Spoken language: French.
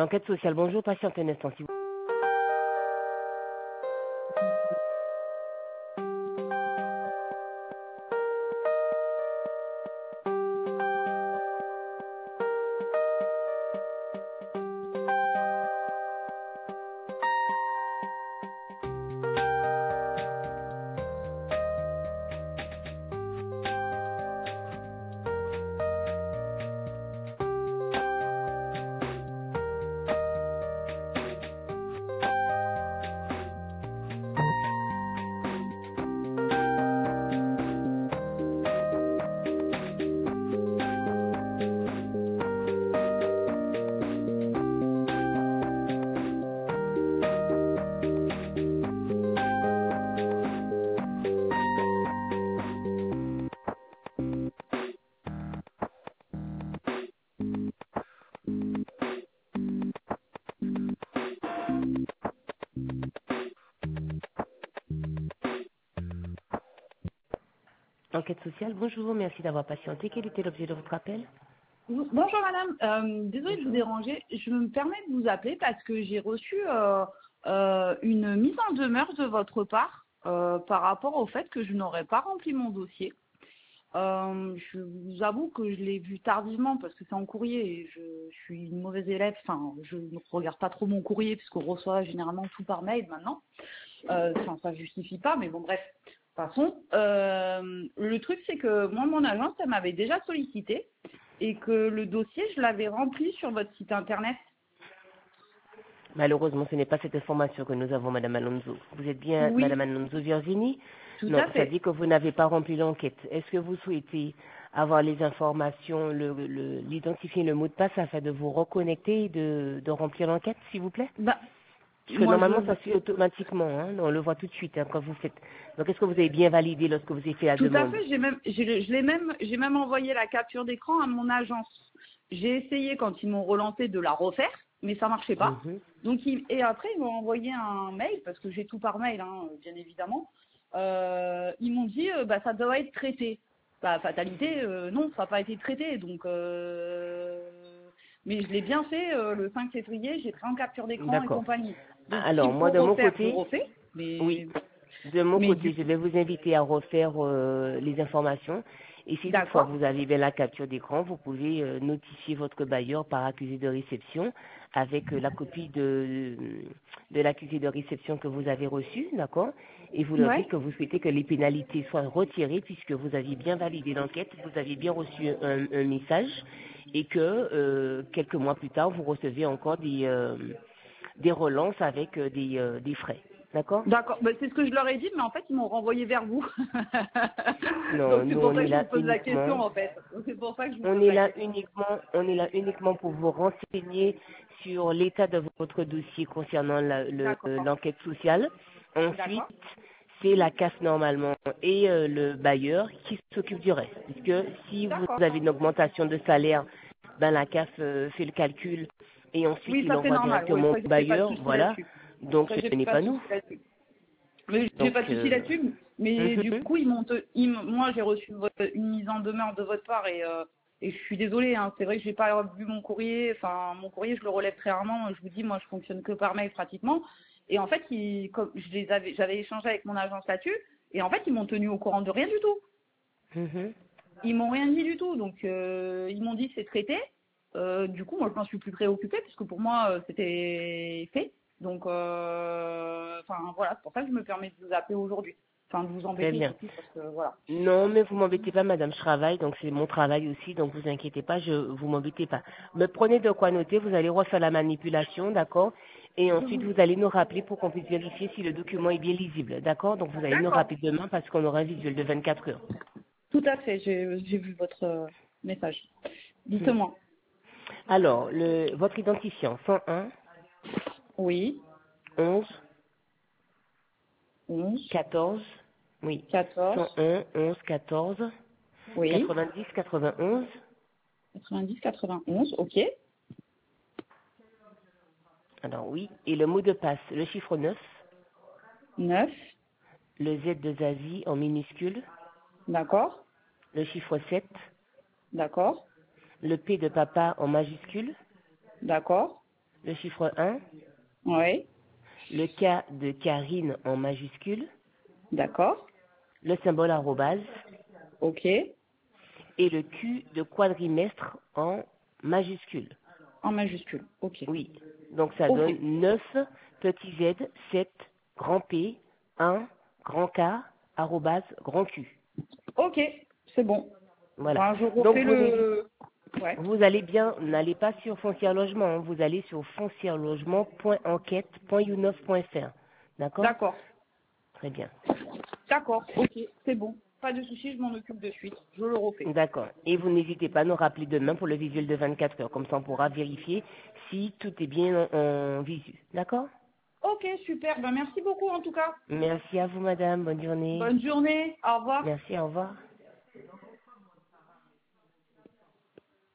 Enquête sociale, bonjour, patientez un instant, s'il vous plaît. Enquête sociale, bonjour, merci d'avoir patienté. Quel était l'objet de votre appel? Bonjour madame, désolée de vous Bonjour. déranger. Je me permets de vous appeler parce que j'ai reçu une mise en demeure de votre part par rapport au fait que je n'aurais pas rempli mon dossier. Je vous avoue que je l'ai vu tardivement parce que c'est en courrier et je suis une mauvaise élève. Enfin, je ne regarde pas trop mon courrier puisqu'on reçoit généralement tout par mail maintenant. Enfin, ça justifie pas, mais bon bref. Passons. Le truc c'est que moi, mon agence, elle m'avait déjà sollicité et que le dossier, je l'avais rempli sur votre site internet. Malheureusement, ce n'est pas cette information que nous avons, Madame Alonso. Vous êtes bien Oui, Madame Alonso Virginie? tout Non, à ça fait. dit que vous n'avez pas rempli l'enquête. Est-ce que vous souhaitez avoir les informations, l'identifier le mot de passe afin de vous reconnecter et de remplir l'enquête, s'il vous plaît? Bah, Parce que moi, normalement, ça se fait automatiquement, hein, on le voit tout de suite hein, quand vous faites. Donc, est-ce que vous avez bien validé lorsque vous avez fait la tout à demande? fait. J'ai même envoyé la capture d'écran à mon agence. J'ai essayé quand ils m'ont relancé de la refaire, mais ça marchait pas. Mhm. Donc, et après, ils m'ont envoyé un mail parce que j'ai tout par mail, hein, bien évidemment. Ils m'ont dit, bah, ça doit être traité. Bah, fatalité, non, ça n'a pas été traité. Donc, mais je l'ai bien fait le 5 février. J'ai pris en capture d'écran et D'accord. compagnie. Donc, Alors, s'il moi, faut de mon refaire, je côté, refais. oui, de mon Mais côté, du je coup, vais vous inviter à refaire les informations. Et si toutefois d'accord. vous avez bien la capture d'écran, vous pouvez notifier votre bailleur par accusé de réception avec la copie de l'accusé de réception que vous avez reçu, d'accord? Et vous leur Ouais. dites que vous souhaitez que les pénalités soient retirées puisque vous aviez bien validé l'enquête, vous aviez bien reçu un message et que quelques mois plus tard, vous recevez encore des relances avec des frais. D'accord? D'accord, bah, c'est ce que je leur ai dit, mais en fait, ils m'ont renvoyé vers vous. Non, Donc, c'est nous pour on ça est que je là vous pose la uniquement. question, en fait. Donc, c'est pour ça que je vous On pose est la là question. uniquement, on est là uniquement pour vous renseigner sur l'état de votre dossier concernant D'accord. l'enquête sociale. Ensuite, D'accord. c'est la CAF normalement et le bailleur qui s'occupe du reste. Puisque si vous D'accord. avez une augmentation de salaire, ben la CAF fait le calcul et ensuite Oui, il ça, c'est envoie normal. Oui, directement ça, au j'ai pas de bailleur. souci Voilà. là-dessus. Donc Ça, j'ai ce n'est pas pas de nous. souci là-dessus. Mais j'ai Donc, pas de souci là-dessus. Mais du mhm. coup, moi, j'ai reçu une mise en demeure de votre part et je suis désolée. Hein, c'est vrai que j'ai pas vu mon courrier. Enfin, mon courrier, je le relève très rarement. Je vous dis, moi, je fonctionne que par mail pratiquement. Et en fait, comme j'avais échangé avec mon agence là-dessus. Et en fait, ils m'ont tenu au courant de rien du tout. Mhm. Ils m'ont rien dit du tout. Donc, ils m'ont dit c'est traité. Du coup, moi, je m'en suis plus préoccupée puisque pour moi, c'était fait. Donc, enfin, voilà, c'est pour ça que je me permets de vous appeler aujourd'hui. Enfin, de vous Très embêter bien. surtout parce que, voilà. Non, mais vous m'embêtez pas, madame, je travaille, donc c'est mon travail aussi, donc vous inquiétez pas, vous m'embêtez pas. Me prenez de quoi noter, vous allez refaire la manipulation, d'accord? Et ensuite, vous allez nous rappeler pour qu'on puisse vérifier si le document est bien lisible, d'accord? Donc vous allez nous D'accord. rappeler demain parce qu'on aura un visuel de 24 heures. Tout à fait, j'ai vu votre message. Hmm. Dites-moi. Alors, votre identifiant, 101, Oui, 11, 11, 14, oui, 14, 101, 11, 14, oui, 90, 91, 90, 91, ok, alors oui, et le mot de passe, le chiffre 9, 9, le Z de Zazie en minuscule, d'accord, le chiffre 7, d'accord, le P de papa en majuscule, d'accord, le chiffre 1, Oui. le K de Karine en majuscule, D'accord. le symbole arrobase Ok. et le Q de quadrimestre en majuscule. En majuscule. Ok. Oui, donc ça Ok. donne 9 petit z, 7 grand P, 1 grand K, arrobase grand Q. Ok. C'est bon. Voilà. Ben, je Donc refais vous n'hésitez, le... Ouais. vous allez bien, n'allez pas sur Foncière Logement, hein, vous allez sur foncierelogement.enquête.younov.fr. D'accord? D'accord. Très bien. D'accord. Ok. C'est bon. Pas de souci, je m'en occupe de suite. Je le refais. D'accord. Et vous n'hésitez pas à nous rappeler demain pour le visuel de 24 heures. Comme ça, on pourra vérifier si tout est bien en visu. D'accord? Ok, super. Ben, merci beaucoup en tout cas. Merci à vous, madame. Bonne journée. Bonne journée. Au revoir. Merci, au revoir.